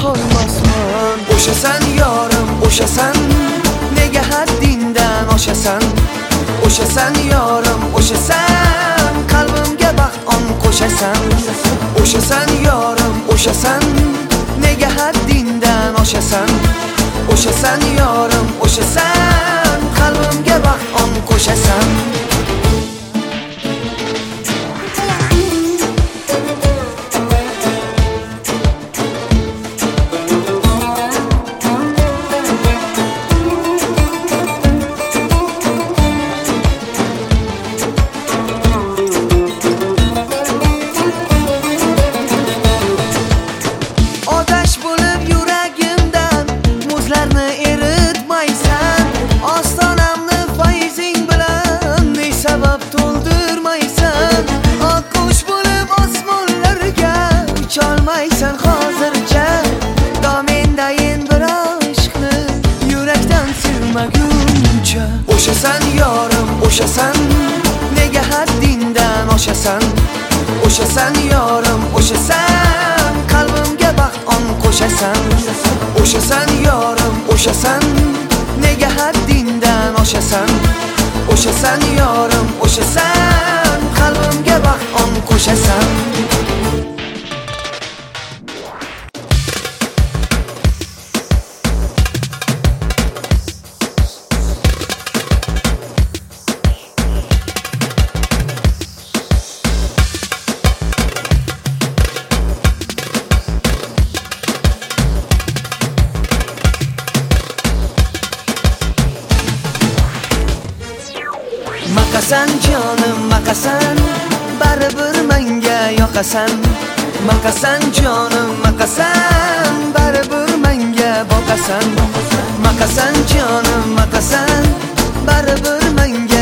qolmasman. O'shasan yorim, o'shasan, nega haddingdan oshasan? O'shasan yorim, o'shasan, qalbimga baxt on qo'shasan. O'shasan yorim, o'shasan, nega haddingdan oshasan? O'shasan yorim, o'shasan, qalbimga baxt on qo'shasan. Sen hozircha domendayin bir aşkni yurakdan sevmaguncha. O'shasan yorim, o'shasan, nega haddingdan oshasan? O'shasan yorim, o'shasan, qalbimga baxt on qo'shasan. O'shasan yorim, o'shasan, nega haddingdan oshasan? O'shasan yorim, o'shasan, qalbimga baxt on qo'shasan. Maqasan jonim, maqasan, baribir menga yoqasan. Maqasan jonim, maqasan, baribir menga boqasan. Maqasan jonim, maqasan, baribir menga